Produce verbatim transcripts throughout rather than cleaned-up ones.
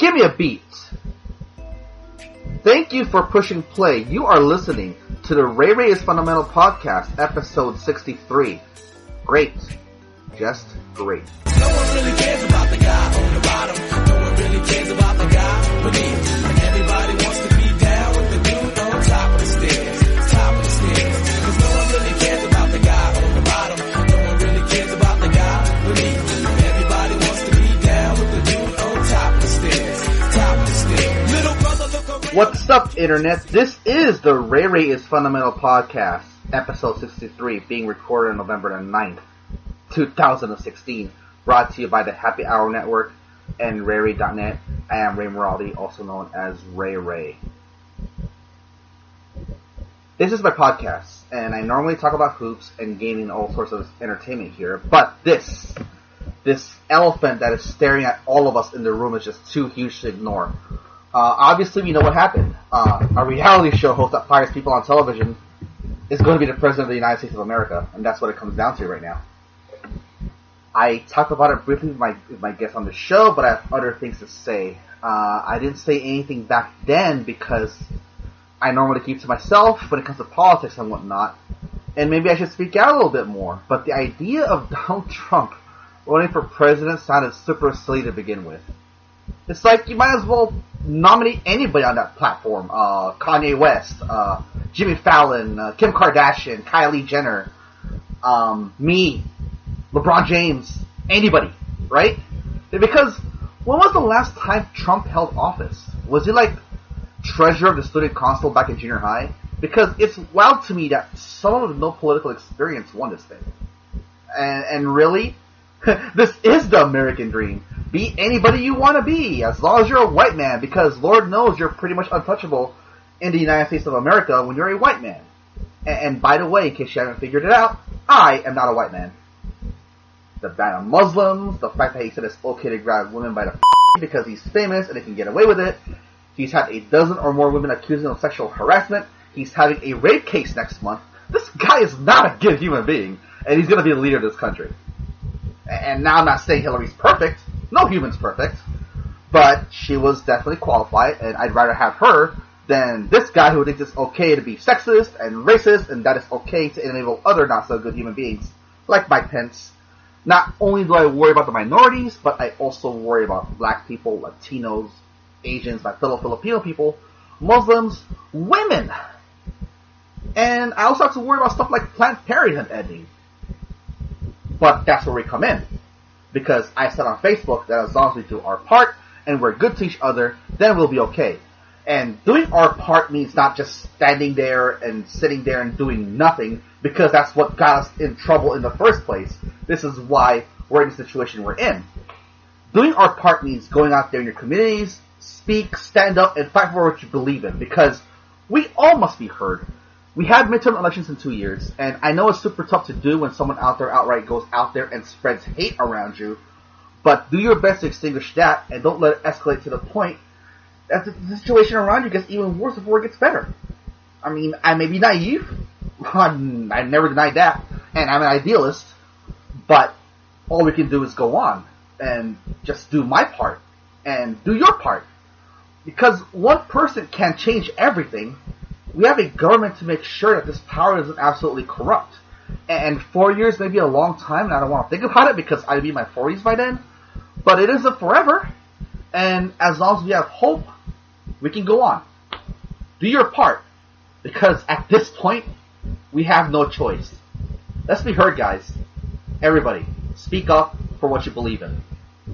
Give me a beat. Thank you for pushing play. You are listening to the Ray Ray is Fundamental Podcast, episode sixty-three. Great. Just great. No one really cares about the guy on the bottom. No one really cares about the guy beneath. And everybody wants to be down with the dude on top of the stairs. Top of the stairs. Cause no one really cares about the guy on the bottom. No one really cares about the guy beneath. And everybody wants to be down with the dude on top of the stairs. Top of the stairs. Little brother, look around. What's up, Internet? This is the Ray Ray is Fundamental Podcast, episode sixty-three, being recorded on November the ninth, two thousand sixteen. Brought to you by the Happy Hour Network and Ray Ray dot net. I am Ray Moraldi, also known as Ray Ray. This is my podcast, and I normally talk about hoops and gaming and all sorts of entertainment here, but this, this elephant that is staring at all of us in the room is just too huge to ignore. Uh, obviously, we know what happened. Uh, a reality show host that fires people on television is going to be the President of the United States of America, and that's what it comes down to right now. I talked about it briefly with my, with my guest on the show, but I have other things to say. Uh, I didn't say anything back then because I normally keep to myself when it comes to politics and whatnot, and maybe I should speak out a little bit more. But the idea of Donald Trump running for president sounded super silly to begin with. It's like you might as well nominate anybody on that platform. Uh, Kanye West, uh, Jimmy Fallon, uh, Kim Kardashian, Kylie Jenner, um, me, LeBron James, anybody, right? Because when was the last time Trump held office? Was he like treasurer of the student council back in junior high? Because it's wild to me that someone with no political experience won this thing. And, and really, this is the American dream. Be anybody you want to be, as long as you're a white man, because Lord knows you're pretty much untouchable in the United States of America when you're a white man. And, and by the way, in case you haven't figured it out, I am not a white man. The ban on Muslims, the fact that he said it's okay to grab women by the f*** because he's famous and he can get away with it. He's had a dozen or more women accusing him of sexual harassment. He's having a rape case next month. This guy is not a good human being, and he's going to be the leader of this country. And now I'm not saying Hillary's perfect. No human's perfect. But she was definitely qualified, and I'd rather have her than this guy who thinks it's okay to be sexist and racist, and that it's okay to enable other not-so-good human beings, like Mike Pence. Not only do I worry about the minorities, but I also worry about black people, Latinos, Asians, my fellow Filipino people, Muslims, women. And I also have to worry about stuff like Planned Parenthood ending. But that's where we come in. Because I said on Facebook that as long as we do our part and we're good to each other, then we'll be okay. And doing our part means not just standing there and sitting there and doing nothing, because that's what got us in trouble in the first place. This is why we're in the situation we're in. Doing our part means going out there in your communities, speak, stand up, and fight for what you believe in, because we all must be heard. We had midterm elections in two years, and I know it's super tough to do when someone out there outright goes out there and spreads hate around you, but do your best to extinguish that, and don't let it escalate to the point that the situation around you gets even worse before it gets better. I mean, I may be naive, I've never denied that, and I'm an idealist, but all we can do is go on, and just do my part, and do your part. Because one person can't change everything. We have a government to make sure that this power isn't absolutely corrupt. And four years may be a long time, and I don't want to think about it because I'd be in my forties by then. But it isn't forever. And as long as we have hope, we can go on. Do your part. Because at this point, we have no choice. Let's be heard, guys. Everybody, speak up for what you believe in.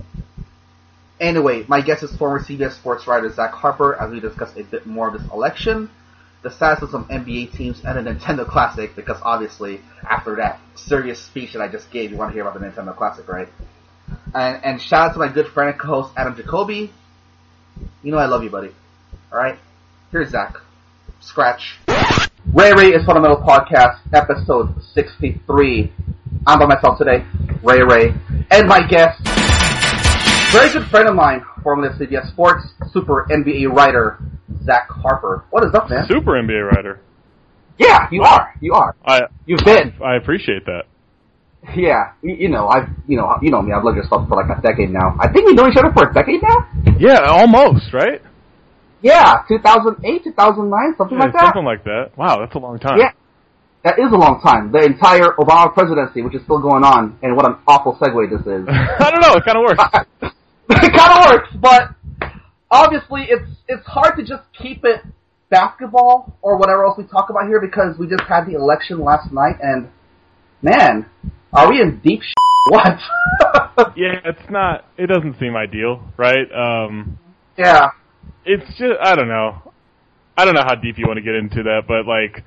Anyway, my guest is former C B S Sports writer Zach Harper as we discuss a bit more of this election, the status of some N B A teams, and the Nintendo Classic, because obviously, after that serious speech that I just gave, you want to hear about the Nintendo Classic, right? And, and shout out to my good friend and co-host, Adam Jacoby. You know I love you, buddy. Alright? Here's Zach. Scratch. Ray Ray is Fundamental Podcast, episode sixty-three. I'm by myself today, Ray Ray, and my guest, very good friend of mine, formerly of C B S Sports, super N B A writer, Zach Harper. What is up, man? Super N B A writer. Yeah, you are. You are. I, You've been. I, I appreciate that. Yeah, you, you know, I've, you know, you know me, I've loved your stuff for like a decade now. I think we've known each other for a decade now? Yeah, almost, right? Yeah, two thousand eight, two thousand nine, something yeah, like that. Something like that. Wow, that's a long time. Yeah, that is a long time. The entire Obama presidency, which is still going on, and what an awful segue this is. I don't know, it kind of works. It kind of works, but obviously it's it's hard to just keep it basketball or whatever else we talk about here because we just had the election last night, and man, are we in deep shit? What? Yeah, it's not, it doesn't seem ideal, right? Um, yeah. It's just, I don't know. I don't know how deep you want to get into that, but like...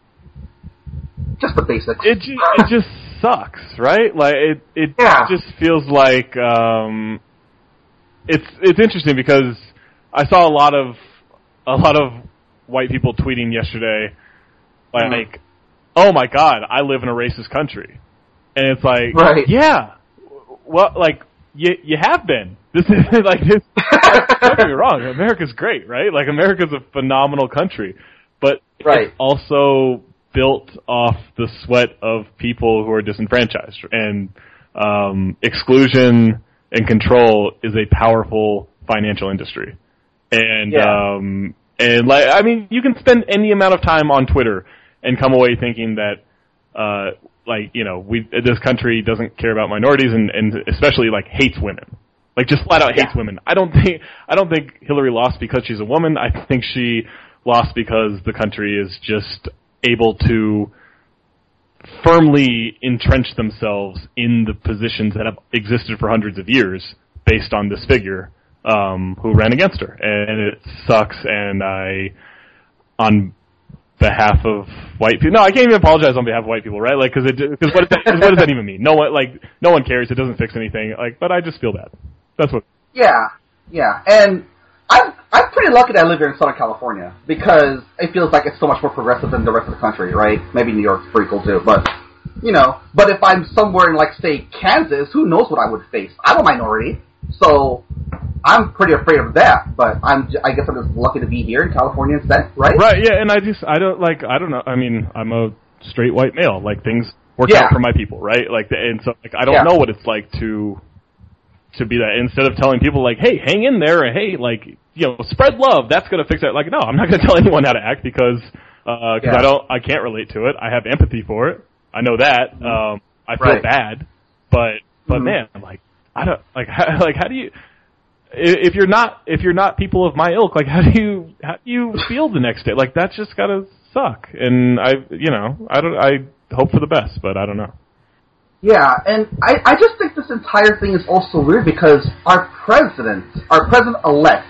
Just the basics. It, ju- it just sucks, right? Like, it, it yeah. just feels like, um... It's, it's interesting because I saw a lot of, a lot of white people tweeting yesterday, like, mm-hmm. oh my god, I live in a racist country. And it's like, right. yeah, well, like, you you have been. This is, like, this, don't get me wrong, America's great, right? Like, America's a phenomenal country. But right. it's also built off the sweat of people who are disenfranchised. And um, exclusion and control is a powerful financial industry. And, yeah. um, and like, I mean, you can spend any amount of time on Twitter and come away thinking that, uh, like, you know, we, this country doesn't care about minorities and, and especially, like, hates women. Like, just flat out hates yeah. women. I don't think, I don't think Hillary lost because she's a woman. I think she lost because the country is just able to firmly entrench themselves in the positions that have existed for hundreds of years based on this figure, um, who ran against her. And it sucks, and I, on behalf of white people. No, I can't even apologize on behalf of white people, right? Like, because because what, what does that even mean? No one like no one cares. It doesn't fix anything. Like, but I just feel bad. That's what. Yeah, yeah, and I'm I'm pretty lucky that I live here in Southern California because it feels like it's so much more progressive than the rest of the country, right? Maybe New York's pretty cool too, but you know. But if I'm somewhere in, like, say, Kansas, who knows what I would face? I'm a minority, so I'm pretty afraid of that, but I'm, I guess I'm just lucky to be here in California instead, right? Right, yeah, and I just, I don't, like, I don't know, I mean, I'm a straight white male, like, things work yeah. out for my people, right? Like, and so, like, I don't yeah. know what it's like to, to be that, instead of telling people, like, hey, hang in there, and hey, like, you know, spread love, that's gonna fix it, like, no, I'm not gonna tell anyone how to act, because, uh, cause yeah. I don't, I can't relate to it, I have empathy for it, I know that, mm-hmm. um, I feel right. bad, but, but mm-hmm. man, I'm like, I don't, like, how, like, how do you, If you're not, if you're not people of my ilk, like, how do you, how do you feel the next day? Like, that's just gotta suck. And I, you know, I don't, I hope for the best, but I don't know. Yeah, and I, I just think this entire thing is also weird because our president, our president-elect,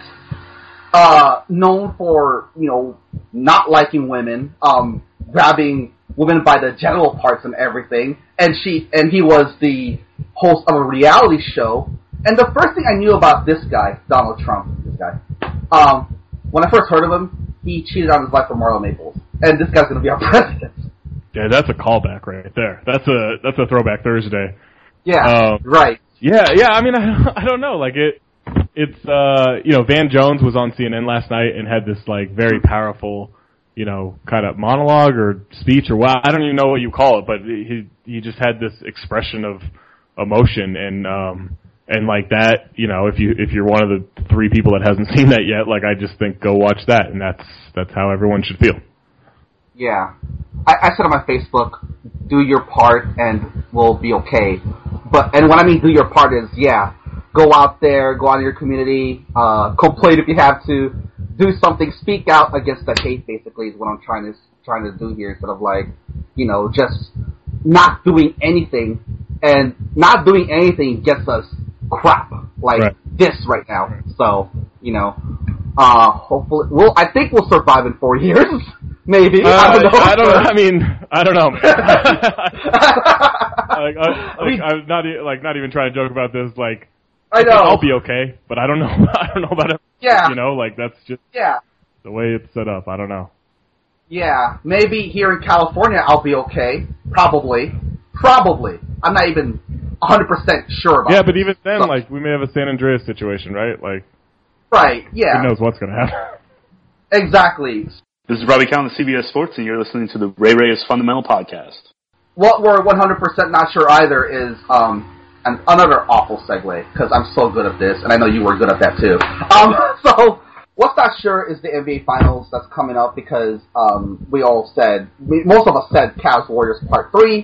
uh, known for, you know, not liking women, um, grabbing women by the genital parts and everything, and she, and he was the host of a reality show. And the first thing I knew about this guy, Donald Trump, this guy, um, when I first heard of him, he cheated on his wife with Marla Maples, and this guy's going to be our president. Yeah, that's a callback right there. That's a that's a throwback Thursday. Yeah, um, right. Yeah, yeah. I mean, I, I don't know. Like it, it's uh, you know, Van Jones was on C N N last night and had this like very powerful, you know, kind of monologue or speech or what, I don't even know what you call it, but he he just had this expression of emotion and um. And like that, you know, if you if you're one of the three people that hasn't seen that yet, like I just think go watch that, and that's that's how everyone should feel. Yeah, I, I said on my Facebook, do your part and we'll be okay. But and what I mean do your part is yeah, go out there, go out in your community, uh, complain if you have to, do something, speak out against the hate. Basically, is what I'm trying to trying to do here, instead of like, you know, just not doing anything, and not doing anything gets us crap like right. this right now. So, you know, uh, hopefully, well, I think we'll survive in four years, maybe. Uh, I don't know. I don't. I mean, I don't know. like, I, like, I mean, I'm not like not even trying to joke about this. Like, I know I'll be okay, but I don't know. I don't know about it. Yeah, you know, like that's just yeah the way it's set up. I don't know. Yeah, maybe here in California I'll be okay. Probably, probably. I'm not even one hundred percent sure about Yeah, this. but even then, so, like, we may have a San Andreas situation, right? Like, right, yeah. Who knows what's going to happen? Exactly. This is Robbie Count of C B S Sports, and you're listening to the Ray Reyes Fundamental Podcast. what we're one hundred percent not sure either is um, an, another awful segue, because I'm so good at this, and I know you were good at that too. Um, so, what's not sure is the N B A Finals that's coming up, because um, we all said, we, most of us said Cavs Warriors Part three,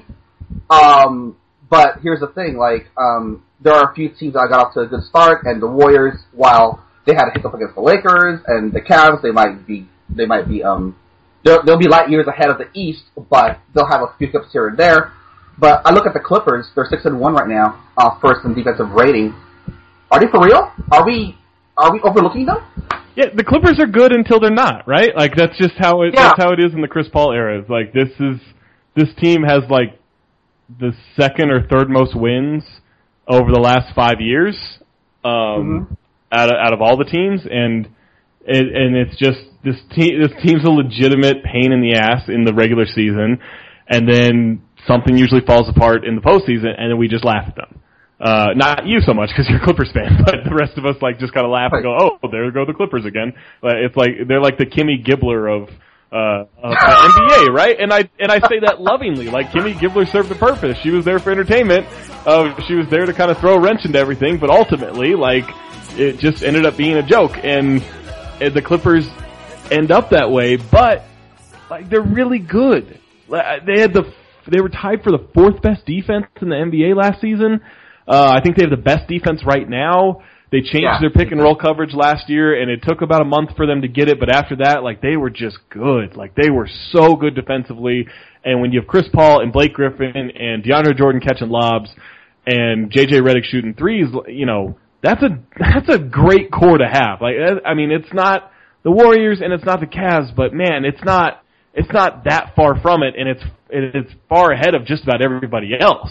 um, but here's the thing, like, um, there are a few teams that got off to a good start, and the Warriors, while they had a hiccup against the Lakers, and the Cavs, they might be, they might be, um, they'll, they'll be light years ahead of the East, but they'll have a few hiccups here and there. But I look at the Clippers, they're six and one right now, uh, first in defensive rating. Are they for real? Are we, are we overlooking them? Yeah, the Clippers are good until they're not, right? Like, that's just how it, yeah. that's how it is in the Chris Paul era. It's like, this is, this team has, like, the second or third most wins over the last five years, um, mm-hmm. out of, out of all the teams, and, it, and it's just, this team, this team's a legitimate pain in the ass in the regular season, and then something usually falls apart in the postseason, and then we just laugh at them. Uh, not you so much, because you're a Clippers fan, but the rest of us, like, just kind of laugh and go, oh, there go the Clippers again. But it's like, they're like the Kimmy Gibbler of, uh, of the N B A, right? And I, and I say that lovingly, like, Kimmy Gibbler served a purpose. She was there for entertainment. Uh, she was there to kind of throw a wrench into everything, but ultimately, like, it just ended up being a joke, and, and the Clippers end up that way, but, like, they're really good. They had the, they were tied for the fourth best defense in the N B A last season. Uh, I think they have the best defense right now. They changed yeah. their pick and roll coverage last year, and it took about a month for them to get it, but after that, like, they were just good. Like, they were so good defensively, and when you have Chris Paul and Blake Griffin and DeAndre Jordan catching lobs and J J Redick shooting threes, you know, that's a, that's a great core to have. Like, I mean, it's not the Warriors and it's not the Cavs, but man, it's not, it's not that far from it, and it's, it's far ahead of just about everybody else.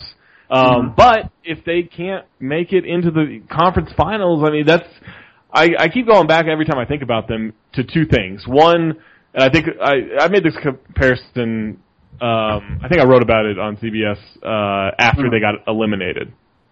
Um, mm-hmm. But if they can't make it into the conference finals, I mean, that's, I, I keep going back every time I think about them to two things. One, and I think I, I made this comparison, um, I think I wrote about it on C B S, uh, after mm-hmm. they got eliminated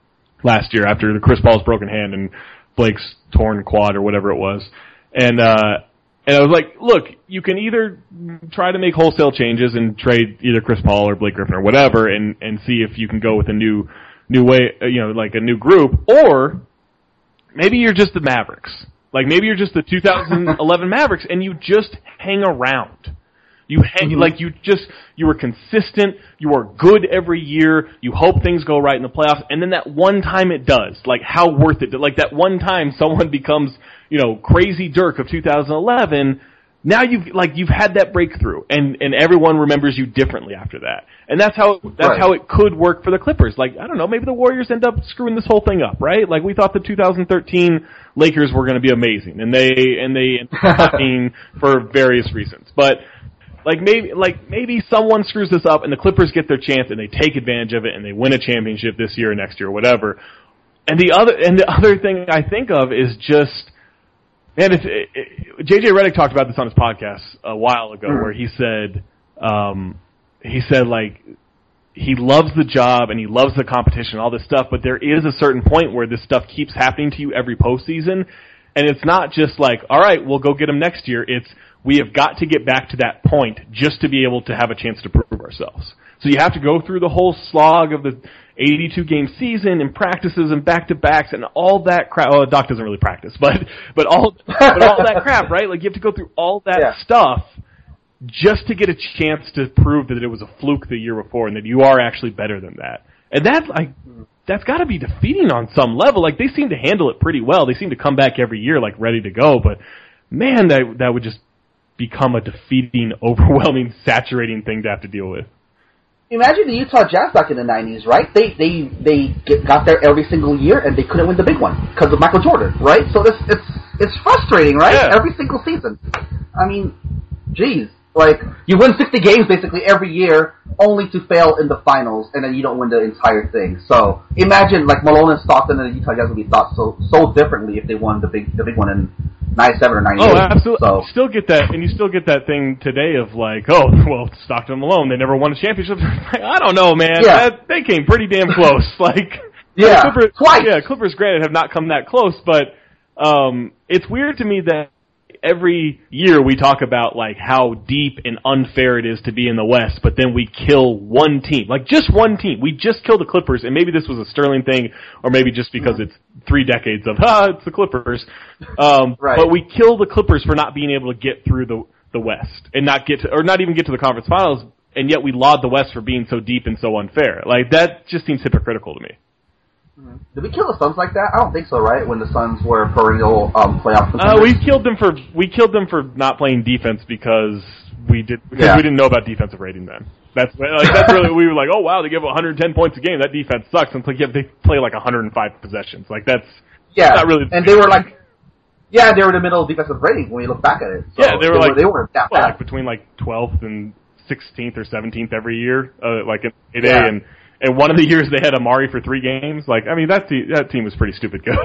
last year, after the Chris Paul's broken hand and Blake's torn quad or whatever it was. And, uh, And I was like, look, you can either try to make wholesale changes and trade either Chris Paul or Blake Griffin or whatever and, and see if you can go with a new, new way, you know, like a new group, or maybe you're just the Mavericks. Like, maybe you're just the two thousand eleven Mavericks and you just hang around. You hang, mm-hmm. like, you just, you were consistent, you are good every year, you hope things go right in the playoffs, and then that one time it does. Like, how worth it? Like, that one time someone becomes, you know, Crazy Dirk of two thousand eleven, now you've, like, you've had that breakthrough, and, and everyone remembers you differently after that. And that's how, that's right. how it could work for the Clippers. Like, I don't know, maybe the Warriors end up screwing this whole thing up, right? Like, we thought the two thousand thirteen Lakers were gonna be amazing, and they, and they ended up being for various reasons. But, like, maybe, like, maybe someone screws this up, and the Clippers get their chance, and they take advantage of it, and they win a championship this year or next year or whatever. And the other, and the other thing I think of is just, man, it's, it, it, J J Redick talked about this on his podcast a while ago, where he said, um, he said, like, he loves the job and he loves the competition and all this stuff, but there is a certain point where this stuff keeps happening to you every postseason, and it's not just like, all right, we'll go get them next year. It's, we have got to get back to that point just to be able to have a chance to prove ourselves. So you have to go through the whole slog of the eighty-two game season and practices and back-to-backs and all that crap. Well, Doc doesn't really practice, but, but all, but all that crap, right? Like, you have to go through all that yeah. stuff just to get a chance to prove that it was a fluke the year before and that you are actually better than that. And that's like, that's gotta be defeating on some level. Like, they seem to handle it pretty well. They seem to come back every year, like, ready to go, but man, that, that would just become a defeating, overwhelming, saturating thing to have to deal with. Imagine the Utah Jazz back in the nineties, right? They they they get, got there every single year, and they couldn't win the big one because of Michael Jordan, right? So it's it's it's frustrating, right? Yeah. Every single season. I mean, geez, like, you win sixty games basically every year, only to fail in the finals, and then you don't win the entire thing. So imagine, like, Malone and Stockton and the Utah Jazz would be thought so so differently if they won the big the big one in ninety-seven or ninety-eight. Oh, absolutely. So. You still get that, and you still get that thing today of like, oh, well, Stockton and Malone, they never won a championship. I don't know, man. Yeah. That, they came pretty damn close. Like, yeah, Clippers, twice. Yeah, Clippers, granted, have not come that close, but um, it's weird to me that every year we talk about like how deep and unfair it is to be in the West, but then we kill one team, like just one team. We just killed the Clippers, and maybe this was a Sterling thing, or maybe just because it's three decades of ah, it's the Clippers. Um, right. But we kill the Clippers for not being able to get through the the West and not get to, or not even get to the conference finals, and yet we laud the West for being so deep and so unfair. Like that just seems hypocritical to me. Did we kill the Suns like that? I don't think so, right? When the Suns were perennial um, playoff Uh, contenders. we killed them for we killed them for not playing defense because we did because yeah. we didn't know about defensive rating then. That's like that's really we were like, oh wow, they give one hundred ten points a game. That defense sucks. And it's like yeah, they play like one hundred five possessions. Like that's yeah, not really. And they were like, yeah, they were in the middle of defensive rating when you look back at it. So yeah, they were they like were, they weren't that well, bad. like between like twelfth and sixteenth or seventeenth every year, uh, like in A yeah. and. And one of the years they had Amari for three games. Like, I mean, that team, that team was pretty stupid good.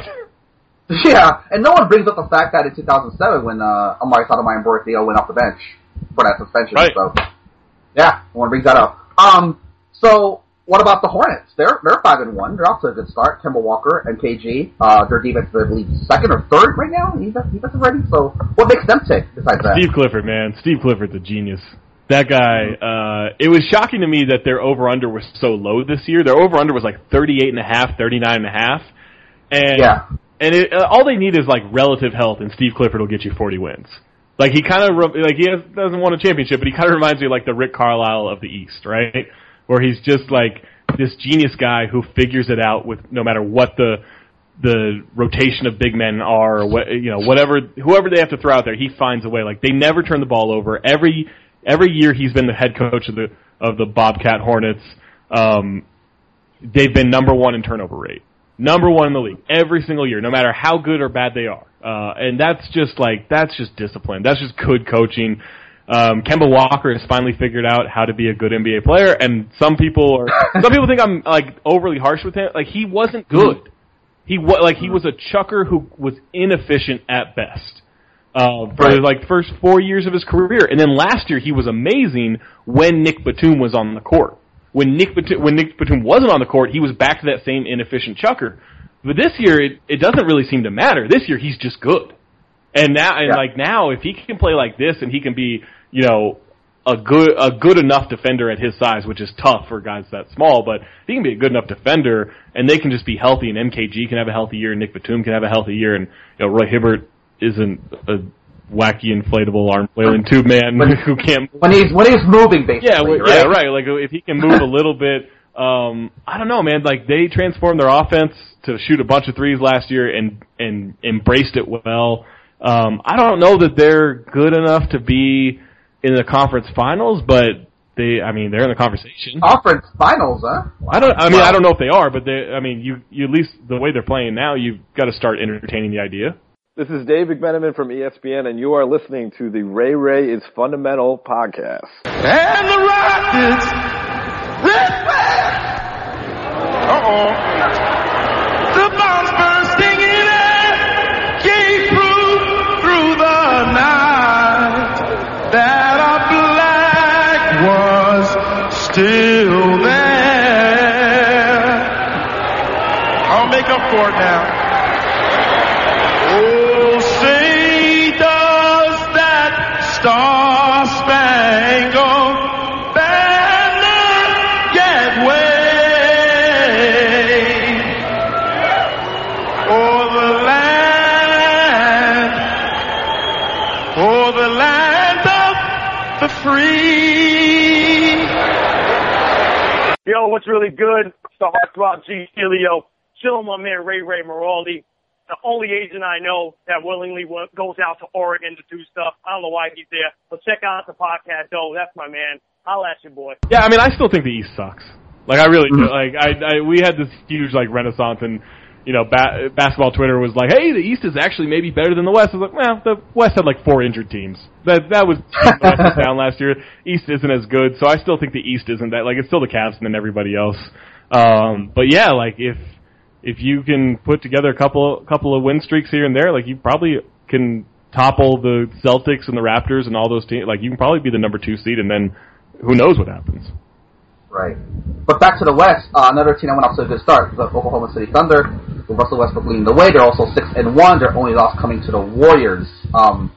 Yeah, and no one brings up the fact that in two thousand seven when uh, Amari Stoudemire and Boris Diaw went off the bench for that suspension. Right. So, yeah, no one brings that up. Um, so what about the Hornets? They're they're five and one. They're off to a good start. Kemba Walker and K G. Uh, their defense, I believe, second or third right now. Defensive rating. So what makes them tick besides that? Steve Clifford, man, Steve Clifford's a genius. That guy, uh, it was shocking to me that their over-under was so low this year. Their over-under was like thirty-eight and a half, thirty-nine and a half. And, yeah. and it, uh, all they need is like relative health, and Steve Clifford will get you forty wins. Like he kind of, like he has, doesn't want a championship, but he kind of reminds me of like the Rick Carlisle of the East, right? Where he's just like this genius guy who figures it out with no matter what the, the rotation of big men are, or what, you know, whatever, whoever they have to throw out there, he finds a way. Like they never turn the ball over. Every, Every year he's been the head coach of the of the Bobcat Hornets. Um, they've been number one in turnover rate, number one in the league every single year, no matter how good or bad they are. Uh, and that's just like that's just discipline. That's just good coaching. Um, Kemba Walker has finally figured out how to be a good N B A player, and some people are some people think I'm like overly harsh with him. Like he wasn't good. He was like he was a chucker who was inefficient at best. Uh, for right. like first four years of his career, and then last year he was amazing when Nick Batum was on the court. When Nick Batum, when Nick Batum wasn't on the court, he was back to that same inefficient chucker. But this year, it, it doesn't really seem to matter. This year, he's just good. And now, and yeah. like now, if he can play like this, and he can be, you know, a good a good enough defender at his size, which is tough for guys that small, but he can be a good enough defender, and they can just be healthy, and M K G can have a healthy year, and Nick Batum can have a healthy year, and you know, Roy Hibbert isn't a wacky inflatable arm flailing tube man when, who can't when he's when he's moving basically. Yeah, well, right? yeah, right. Like if he can move a little bit, um, I don't know, man. Like they transformed their offense to shoot a bunch of threes last year and and embraced it well. Um, I don't know that they're good enough to be in the conference finals, but they, I mean, they're in the conversation. Conference finals, huh? Wow. I don't. I mean, I don't know if they are, but they. I mean, you, you at least the way they're playing now, you've got to start entertaining the idea. This is Dave McMenamin from E S P N, and you are listening to the Ray Ray is Fundamental podcast. And the Rockets, red flag. Uh-oh. The bombs bursting in air gave proof through the night that our black was still there. I'll make up for it now. Oh, say does that star-spangled banner get waved o'er the land, o'er the land of the free. Yo, what's really good? It's the Heartthrob G. Helio. Chilling my man Ray Ray Maraldi. The only agent I know that willingly goes out to Oregon to do stuff. I don't know why he's there. But check out the podcast, though. That's my man. Holla at you, boy. Yeah, I mean, I still think the East sucks. Like, I really do. Like, I, I, we had this huge, like, renaissance, and, you know, ba- basketball Twitter was like, hey, the East is actually maybe better than the West. I was like, well, the West had, like, four injured teams. That that was the West was down last year. East isn't as good, so I still think the East isn't that. Like, it's still the Cavs and then everybody else. Um, but, yeah, like, if... If you can put together a couple couple of win streaks here and there, like you probably can topple the Celtics and the Raptors and all those teams. Like you can probably be the number two seed, and then who knows what happens. Right. But back to the West, uh, another team that went off to a good start, the Oklahoma City Thunder, with Russell Westbrook leading the way. They're also six and one. Their only loss coming to the Warriors. Um,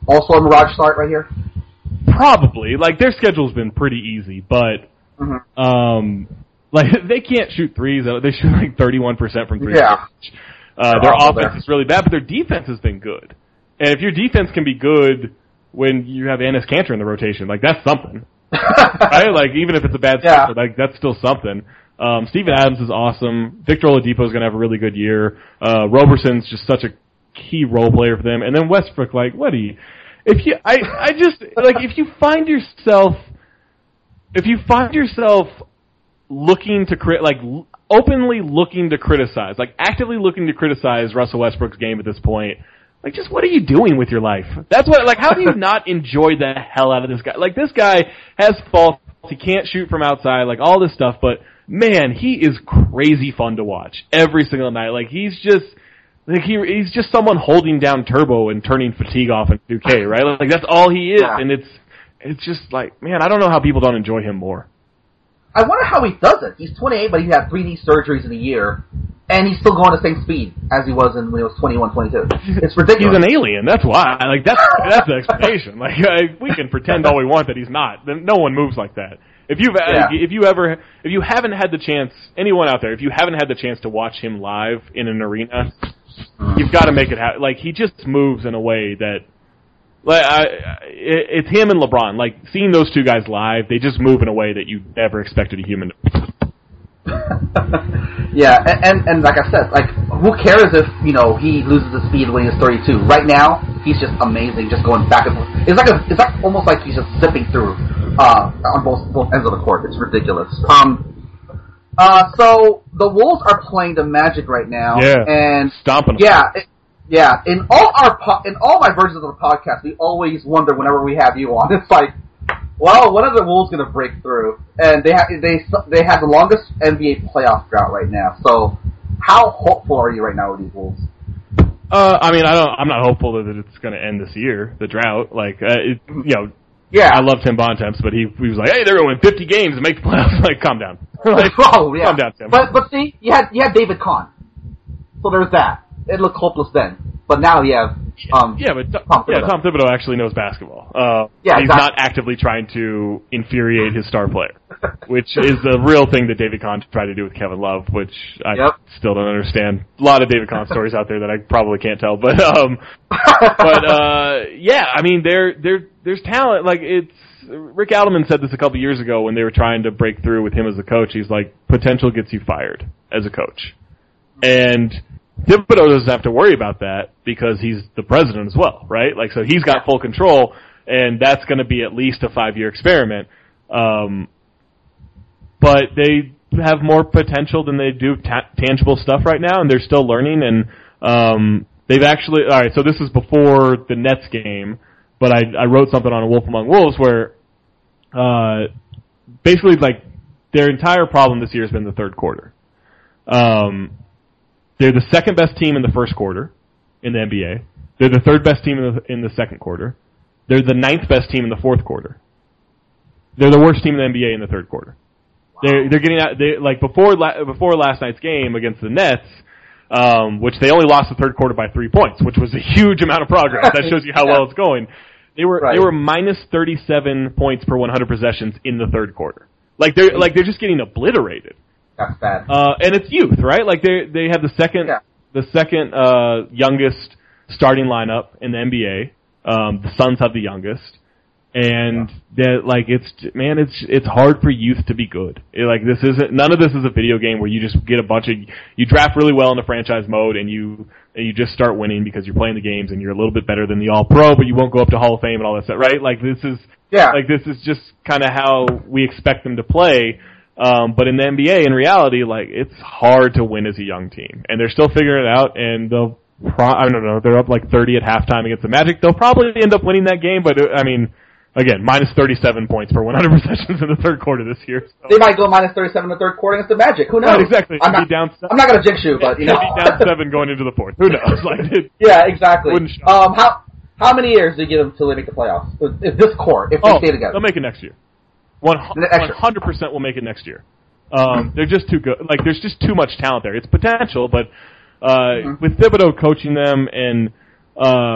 also a Mirage start right here? Probably. Like, their schedule's been pretty easy, but, Mm-hmm. um, like, they can't shoot threes. They shoot like thirty-one percent from three. Yeah. Uh, their awful offense there. is really bad, but their defense has been good. And if your defense can be good when you have Enes Kanter in the rotation, like, that's something. Right? Like, even if it's a bad Yeah. schedule, like, that's still something. Um, Steven Adams is awesome. Victor Oladipo is going to have a really good year. Uh, Roberson's just such a key role player for them. And then Westbrook, like, what do you, if you, I, I just, like, if you find yourself, if you find yourself looking to crit, like, l- openly looking to criticize, like, actively looking to criticize Russell Westbrook's game at this point, like, just what are you doing with your life? That's what, like, how do you not enjoy the hell out of this guy? Like, this guy has faults. He can't shoot from outside, like, all this stuff, but, man, he is crazy fun to watch every single night. Like, he's just, like, he, he's just someone holding down turbo and turning fatigue off in two K, right? Like, that's all he is, Yeah. and it's, it's just like, man, I don't know how people don't enjoy him more. I wonder how he does it. He's twenty-eight, but he had three knee surgeries in a year, and he's still going the same speed as he was in when he was twenty-one, twenty-two. It's ridiculous. He's an alien. That's why. Like, that's that's the explanation. Like, I, we can pretend all we want that he's not. Then no one moves like that. If you've Yeah. if you ever if you haven't had the chance, anyone out there, if you haven't had the chance to watch him live in an arena, you've got to make it happen. Like, he just moves in a way that, like, I, it, it's him and LeBron. Like, seeing those two guys live, they just move in a way that you never expected a human to. Yeah, and, and and like I said, like, who cares if, you know, he loses the speed when he's thirty-two? Right now, he's just amazing, just going back and forth. It's like a, it's like almost like he's just zipping through uh, on both both ends of the court. It's ridiculous. Um, uh, so the Wolves are playing the Magic right now, Yeah. and Stomping them. yeah, it, yeah. In all our po- in all my versions of the podcast, we always wonder whenever we have you on. It's like, well, when are the Wolves going to break through? And they have they they have the longest N B A playoff drought right now. So, how hopeful are you right now with these Wolves? Uh, I mean, I don't. I'm not hopeful that it's going to end this year. The drought, like, uh, it, you know, Yeah, I love Tim Bontemps, but he he was like, hey, they're going to win fifty games and make the playoffs. Like, calm down. Like, oh yeah. calm down, Tim. But but see, you had you had David Kahn, so there's that. It looked hopeless then, but now you have um Yeah, but Tom yeah, Thibodeau. Tom Thibodeau actually knows basketball. Uh, Yeah, he's exactly. not actively trying to infuriate his star player, which is a real thing that David Kahn tried to do with Kevin Love, which I Yep. still don't understand. A lot of David Kahn stories out there that I probably can't tell, but um, but uh, yeah, I mean, there there there's talent. Like, it's Rick Adelman said this a couple years ago when they were trying to break through with him as a coach. He's like, potential gets you fired as a coach, and Thibodeau doesn't have to worry about that because he's the president as well, right? Like, so he's got full control, and that's going to be at least a five-year experiment. Um, but they have more potential than they do ta- tangible stuff right now, and they're still learning. And um, they've actually, all right. So this is before the Nets game, but I, I wrote something on A Wolf Among Wolves where uh, basically, like, their entire problem this year has been the third quarter. Um, They're the second best team in the first quarter in the N B A. They're the third best team in the, in the second quarter. They're the ninth best team in the fourth quarter. They're the worst team in the N B A in the third quarter. Wow. They're they're getting out. They like before la, before last night's game against the Nets, um, which they only lost the third quarter by three points, which was a huge amount of progress. That shows you how yeah. well it's going. They were right. they were minus thirty-seven points per one hundred possessions in the third quarter. Like they're like they're just getting obliterated. That's bad. Uh, and it's youth, right? Like they they have the second Yeah. the second uh, youngest starting lineup in the N B A. Um, the Suns have the youngest, and that like it's man, it's it's hard for youth to be good. It, like this isn't none of this is a video game where you just get a bunch of you draft really well in the franchise mode and you and you just start winning because you're playing the games and you're a little bit better than the All Pro, but you won't go up to Hall of Fame and all that stuff, right? Like this is Yeah. like this is just kind of how we expect them to play. Um, but in the N B A, in reality, like, it's hard to win as a young team. And they're still figuring it out, and they'll, pro- I don't know, they're up like thirty at halftime against the Magic. They'll probably end up winning that game, but, I mean, again, minus thirty-seven points per one hundred possessions in the third quarter this year. So. They might go minus thirty-seven in the third quarter against the Magic. Who knows? Right, exactly. I'm It'd not, be down seven. I'm not going to jinx you, but, you know. It'd be down seven going into the fourth. Who knows? Like, it, Yeah, exactly. Wouldn't shock. Um, how how many years do you give them till they make the playoffs? If this core, if they oh, stay together, they'll make it next year. One hundred percent will make it next year. Um, they're just too good. Like, there's just too much talent there. It's potential, but uh, mm-hmm. with Thibodeau coaching them and um,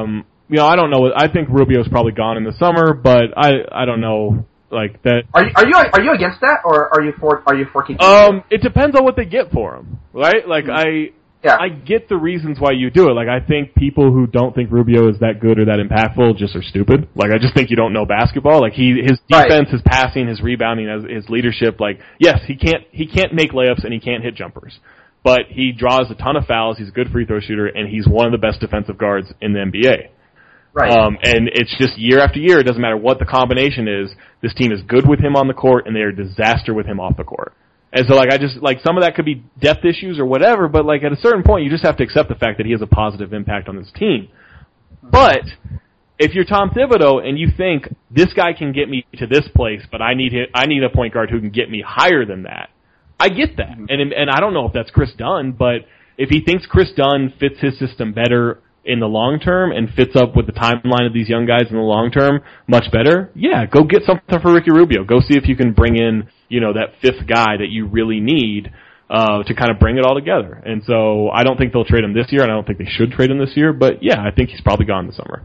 you know, I don't know. I think Rubio's probably gone in the summer, but I I don't know. Like that. Are you are you are you against that, or are you for are you for keeping? Um, it depends on what they get for him, right? Like mm-hmm. I. Yeah. I get the reasons why you do it. Like, I think people who don't think Rubio is that good or that impactful just are stupid. Like, I just think you don't know basketball. Like, he, his defense, right. his passing, his rebounding, his leadership, like, yes, he can't, he can't make layups and he can't hit jumpers. But he draws a ton of fouls, he's a good free throw shooter, and he's one of the best defensive guards in the N B A. Right. Um, and it's just year after year, it doesn't matter what the combination is, this team is good with him on the court and they're a disaster with him off the court. And so, like, I just, like, some of that could be depth issues or whatever, but, like, at a certain point, you just have to accept the fact that he has a positive impact on this team. But, if you're Tom Thibodeau and you think, this guy can get me to this place, but I need I need a point guard who can get me higher than that, I get that. And, and I don't know if that's Chris Dunn, but if he thinks Chris Dunn fits his system better in the long term and fits up with the timeline of these young guys in the long term much better, yeah, go get something for Ricky Rubio. Go see if you can bring in, you know, that fifth guy that you really need uh to kind of bring it all together. And so I don't think they'll trade him this year, and I don't think they should trade him this year, but yeah, I think he's probably gone this summer.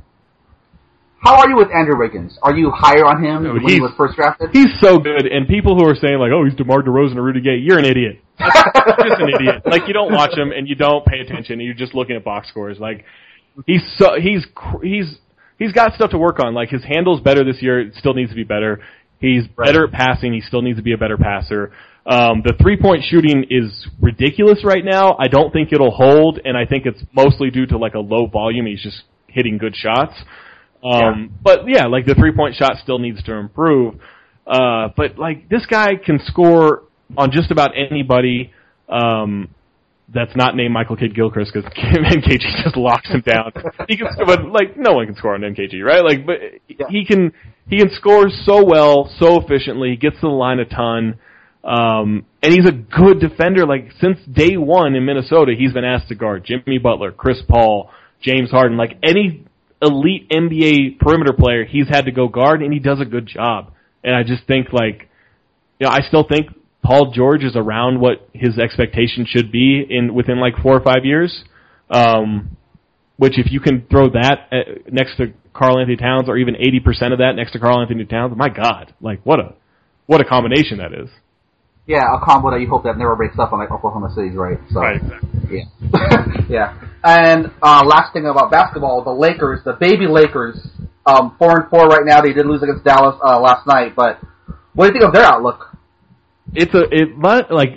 How are you with Andrew Wiggins? Are you higher on him no, when he was first drafted? He's so good, and people who are saying, like, oh, he's DeMar DeRozan or Rudy Gay, you're an idiot. You're just an idiot. Like, you don't watch him, and you don't pay attention, and you're just looking at box scores. Like, he's so, he's, he's, he's got stuff to work on. Like, his handle's better this year, it still needs to be better. He's right. better at passing, he still needs to be a better passer. Um, the three-point shooting is ridiculous right now. I don't think it'll hold, and I think it's mostly due to, like, a low volume. He's just hitting good shots. Um, yeah. But yeah, like the three-point shot still needs to improve. Uh, but like this guy can score on just about anybody, um, that's not named Michael Kidd-Gilchrist because N K G just locks him down. He can, but like no one can score on N K G, right? Like, but yeah. he can, he can score so well, so efficiently. He gets to the line a ton. Um, and he's a good defender. Like since day one in Minnesota, he's been asked to guard Jimmy Butler, Chris Paul, James Harden, like any elite N B A perimeter player he's had to go guard, and he does a good job. And I just think, like, you know, I still think Paul George is around what his expectation should be in within like four or five years. Um, which if you can throw that at, next to Karl Anthony Towns, or even eighty percent of that next to Karl Anthony Towns, my God, like what a what a combination that is. Yeah, a combo that you hope that never breaks up on like Oklahoma City's, right? So, right, exactly. Yeah. Yeah. And uh, last thing about basketball, the Lakers, the baby Lakers, um, four and four right now. They did lose against Dallas uh, last night, but what do you think of their outlook? It's a it must like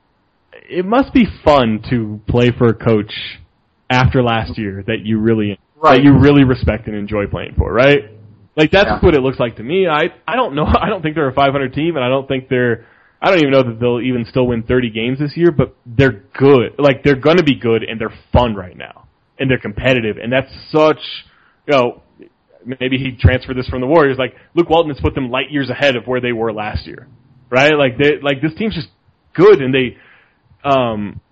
it must be fun to play for a coach after last year that you really right. that you really respect and enjoy playing for, right? Like that's yeah. what it looks like to me. I I don't know. I don't think they're a five hundred team, and I don't think they're. I don't even know that they'll even still win thirty games this year, but they're good. Like, they're going to be good, and they're fun right now. And they're competitive. And that's such, you know, maybe he transferred this from the Warriors. Like, Luke Walton has put them light years ahead of where they were last year. Right? Like, they, like this team's just good, and they, um,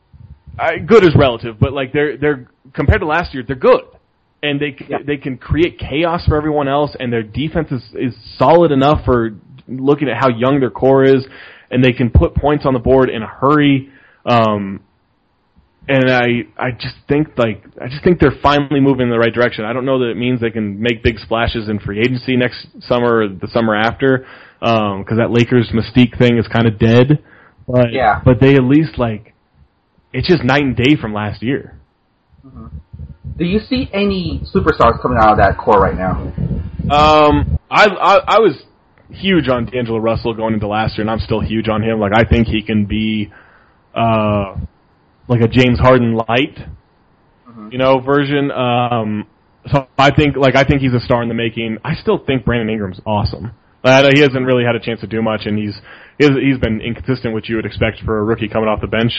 I, good is relative, but like, they're, they're, compared to last year, they're good. And they, yeah. they can create chaos for everyone else, and their defense is, is solid enough for looking at how young their core is, and they can put points on the board in a hurry. Um, and I, I just think like, I just think they're finally moving in the right direction. I don't know that it means they can make big splashes in free agency next summer or the summer after, um, cause that Lakers mystique thing is kind of dead. But, yeah. but they at least like, it's just night and day from last year. Mm-hmm. Do you see any superstars coming out of that core right now? Um, I, I, I was, huge on D'Angelo Russell going into last year, and I'm still huge on him. Like, I think he can be, uh, like a James Harden light, mm-hmm. you know, version. Um, so I think, like, I think he's a star in the making. I still think Brandon Ingram's awesome. Uh, he hasn't really had a chance to do much, and he's, he's, he's been inconsistent, which you would expect for a rookie coming off the bench.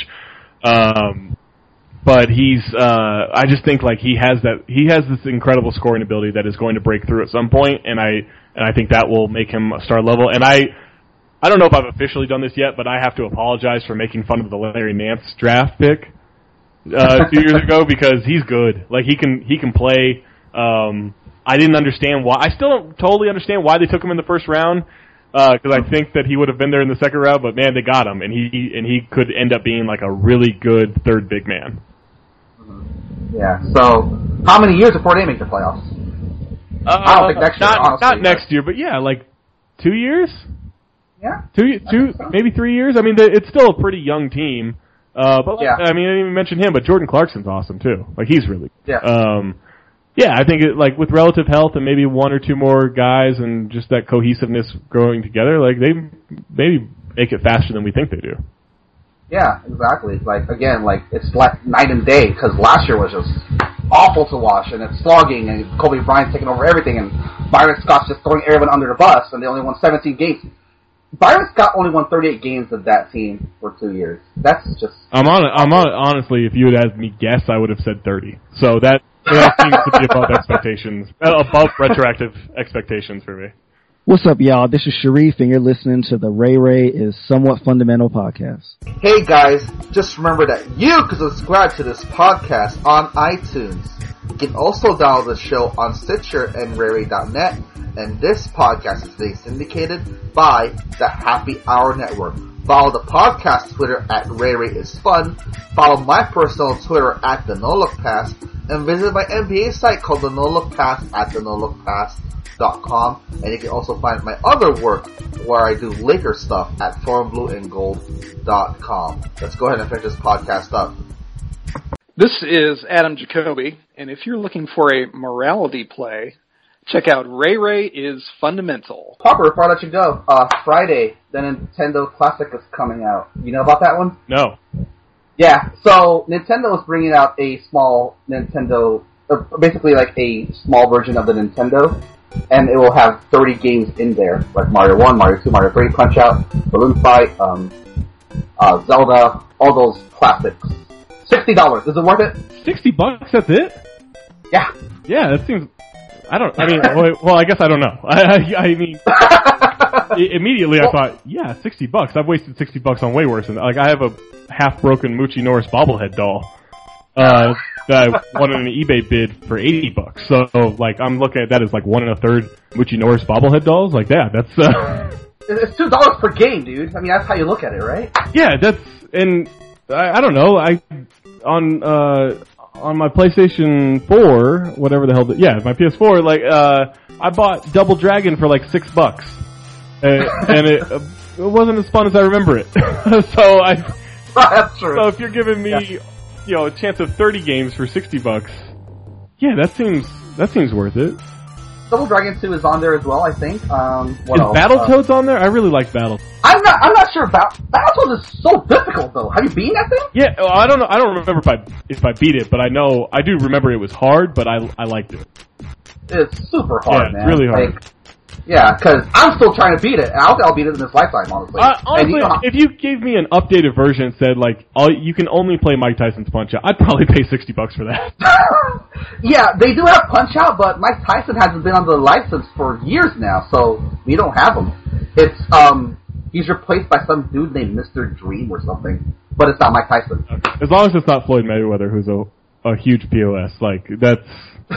Um, but he's, uh, I just think, like, he has that, he has this incredible scoring ability that is going to break through at some point, and I, And I think that will make him a star level. And I, I don't know if I've officially done this yet, but I have to apologize for making fun of the Larry Nance draft pick uh, a few years ago because he's good. Like he can, he can play. Um, I didn't understand why. I still don't totally understand why they took him in the first round because uh, I think that he would have been there in the second round. But man, they got him, and he and he could end up being like a really good third big man. Yeah. So, how many years before they make the playoffs? Uh, I don't think next year, not, honestly. Not next year, but yeah, like two years? Yeah. Two, two, so. maybe three years? I mean, they, it's still a pretty young team. Uh, but, like, yeah. I mean, I didn't even mention him, but Jordan Clarkson's awesome, too. Like, he's really Yeah. Um, yeah, I think, it, like, with relative health and maybe one or two more guys and just that cohesiveness growing together, like, they maybe make it faster than we think they do. Yeah, exactly. Like, again, like, it's like night and day, because last year was just awful to watch, and it's slogging, and Kobe Bryant taking over everything, and Byron Scott's just throwing everyone under the bus, and they only won seventeen games. Byron Scott only won thirty-eight games of that team for two years. That's just... I'm on. I'm on. Honestly, if you had asked me guess, I would have said thirty. So that, that seems to be above expectations, above retroactive expectations for me. What's up, y'all? This is Sharif, and you're listening to the Ray Ray is Somewhat Fundamental podcast. Hey, guys, just remember that you can subscribe to this podcast on iTunes. You can also download the show on Stitcher and Ray Ray dot net, and this podcast is being syndicated by the Happy Hour Network. Follow the podcast Twitter at Ray Ray is Fun, follow my personal Twitter at the No Look Pass, and visit my N B A site called the No Look Pass at the No Look Pass dot com, and you can also find my other work where I do Laker stuff at forum blue and gold dot com. Let's go ahead and finish this podcast up. This is Adam Jacoby, and if you're looking for a morality play, check out Ray Ray is Fundamental. Popper, before I let you go, uh, Friday, the Nintendo Classic is coming out. You know about that one? No. Yeah, so Nintendo is bringing out a small Nintendo, uh, basically like a small version of the Nintendo, and it will have thirty games in there, like Mario one, Mario two, Mario three, Punch-Out, Balloon Fight, um, uh, Zelda, all those classics. sixty dollars. Is it worth it? Sixty bucks. That's it. Yeah. Yeah, that seems. I don't. I mean, well, well, I guess I don't know. I, I, I mean, immediately I thought, yeah, sixty bucks. I've wasted sixty bucks on way worse. And like, I have a half-broken Moochie Norris bobblehead doll uh, that I won in an eBay bid for eighty bucks. So, like, I'm looking at that as like one and a third Moochie Norris bobblehead dolls. Like, yeah, that's. Uh, it's two dollars per game, dude. I mean, that's how you look at it, right? Yeah, that's and I, I don't know. I on. uh On my PlayStation four, whatever the hell, the, yeah, my P S four, like, uh, I bought Double Dragon for like six bucks. And, and it, uh, it wasn't as fun as I remember it. so I, That's true. so if you're giving me, Yeah. you know, a chance of thirty games for sixty bucks, yeah, that seems, that seems worth it. Double Dragon two is on there as well, I think. Um, what Is else? Battletoads on there? I really like Battletoads. I'm not. I'm not sure about Battletoads. Is so difficult though. Have you beaten that thing? Yeah, well, I don't know. I don't remember if I if I beat it, but I know I do remember it was hard, but I I liked it. It's super hard, Yeah, man. it's really hard. Like, yeah, because I'm still trying to beat it, and I don't think I'll beat it in this lifetime, honestly. Uh, And honestly, you know, if you gave me an updated version and said like, all, you can only play Mike Tyson's Punch-Out, I'd probably pay sixty bucks for that. yeah, they do have Punch Out, but Mike Tyson hasn't been on the license for years now, so we don't have him. It's um, he's replaced by some dude named Mister Dream or something, but it's not Mike Tyson. As long as it's not Floyd Mayweather, who's a a huge P O S, like that's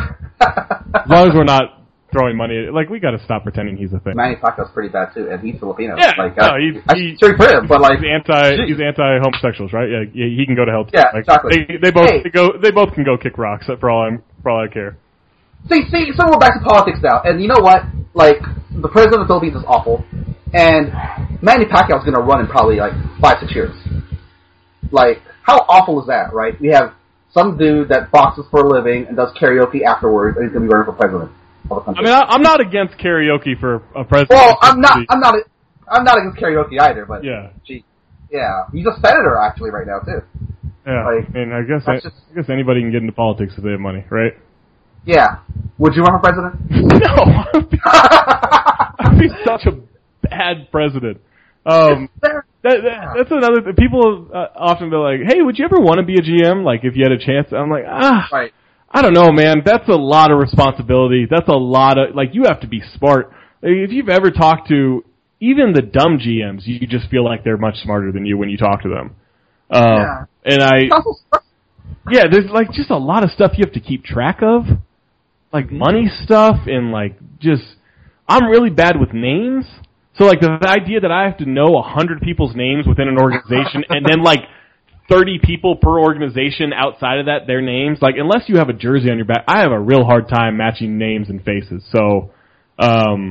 as long as we're not throwing money at it, like we got to stop pretending he's a thing. Manny Pacquiao's pretty bad too, and he's Filipino. Yeah, like, no, I, he's, I he, cheer for him, but like, he's anti geez. he's anti homosexuals, right? Yeah, yeah, he can go to hell. Too. Yeah, like, exactly. They, they both Hey. they go they both can go kick rocks for all I'm for all I care. See, see, so we're back to politics now, and you know what? Like, the president of the Philippines is awful, and Manny Pacquiao's gonna run in probably like five, six years. Like, how awful is that, right? We have some dude that boxes for a living and does karaoke afterwards, and he's gonna be running for president of the country. I mean, I, I'm not against karaoke for a president. well, I'm not, I'm not, I'm not against karaoke either, but Yeah. gee, yeah, he's a senator actually right now too. Yeah, like, I mean, I guess I, that's just- I guess anybody can get into politics if they have money, right? Yeah, would you run for president? No, I'd be, I'd be such a bad president. Um, that, that, that's another thing. People uh, often be like, "Hey, would you ever want to be a G M? Like, if you had a chance?" I'm like, ah, Right. I don't know, man. That's a lot of responsibility. That's a lot of like you have to be smart. If you've ever talked to even the dumb G Ms, you just feel like they're much smarter than you when you talk to them. Uh, Yeah. And I, It's also yeah, there's like just a lot of stuff you have to keep track of, like money stuff and like just. I'm really bad with names, so like the idea that I have to know a hundred people's names within an organization and then like thirty people per organization outside of that, their names. Like, unless you have a jersey on your back, I have a real hard time matching names and faces. So, um,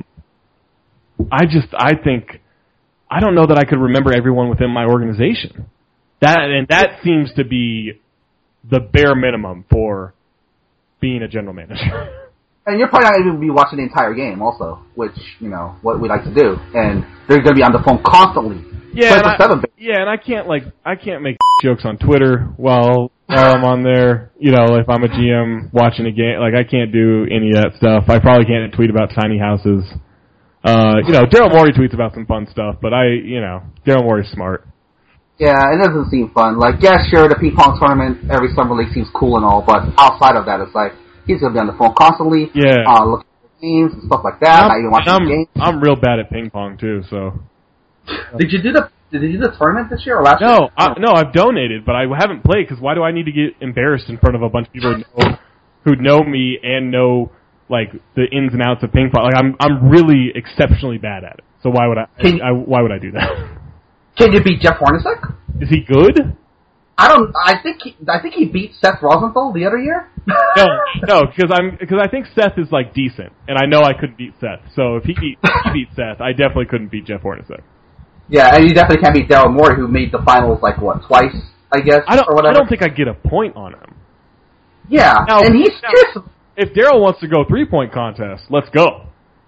I just, I think, I don't know that I could remember everyone within my organization. That, and that seems to be the bare minimum for being a general manager. And you're probably not even going to be watching the entire game also, which, you know, what we like to do. And they're going to be on the phone constantly. Yeah, and I, yeah, and I can't, like, I can't make jokes on Twitter while, while I'm on there. You know, if I'm a G M watching a game, like, I can't do any of that stuff. I probably can't tweet about tiny houses. Uh, you know, Daryl Morey tweets about some fun stuff, but I, you know, Daryl Morey's smart. Yeah, it doesn't seem fun. Like, yeah, sure, the ping pong tournament every summer league seems cool and all, but outside of that, it's like, he's going to be on the phone constantly, yeah. uh, looking at games and stuff like that, not even watching I'm, games. I'm real bad at ping pong, too, so. Did you do the Did you do the tournament this year or last no, year? I, no, I've donated, but I haven't played, because why do I need to get embarrassed in front of a bunch of people who know, who know me and know, like, the ins and outs of ping pong? Like, I'm I'm really exceptionally bad at it, so why would I, Can, I why would I do that? Can you beat Jeff Hornacek? Is he good? I don't. I think. He, I think he beat Seth Rosenthal the other year. no, no, because I'm because I think Seth is like decent, and I know I couldn't beat Seth. So if he beat, if he beat Seth, I definitely couldn't beat Jeff Hornacek. Yeah, and you definitely can't beat Daryl Morey, who made the finals like what twice, I guess. I don't. Or whatever. I don't think I get a point on him. Yeah, now, and he's now, just. If Daryl wants to go three point contest, let's go.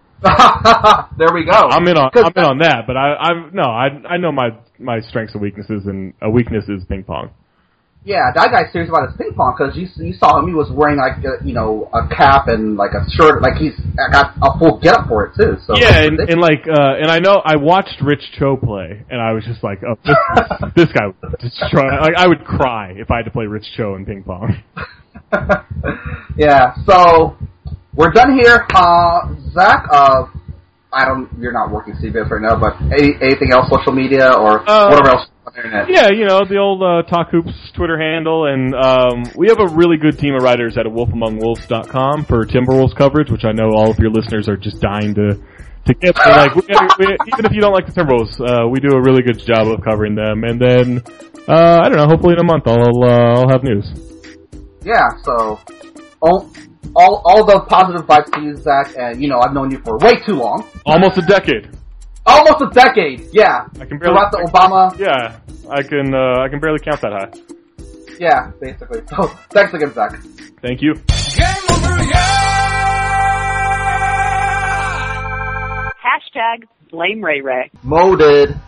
There we go. I'm in on. I'm in on that, but I, I'm no. I I know my my strengths and weaknesses, and a weakness is ping pong. Yeah, that guy's serious about his ping pong because you you saw him. He was wearing like a, you know a cap and like a shirt. Like he's got a full get up for it too. So yeah, and, and like uh, and I know I watched Rich Cho play, and I was just like, oh, this, this guy would destroy. Like I would cry if I had to play Rich Cho in ping pong. Yeah, so we're done here. Uh, Zach, uh, I don't. You're not working C B S right now, but any, anything else, social media or uh, whatever else on the internet? Yeah, you know the old uh, Talk Hoops Twitter handle, and um, we have a really good team of writers at wolf among wolves dot com for Timberwolves coverage, which I know all of your listeners are just dying to to get. So, like, we, we, even if you don't like the Timberwolves, uh, we do a really good job of covering them. And then uh, I don't know. Hopefully in a month, I'll uh, I'll have news. Yeah, so all, all all the positive vibes to you, Zach, and you know I've known you for way too long. Almost a decade. Almost a decade, yeah. I can barely throughout the Obama. Yeah, I can uh, I can barely count that high. Yeah, basically. So thanks again, Zach. Thank you. Game over, yeah! Hashtag blame Ray Ray. Moded.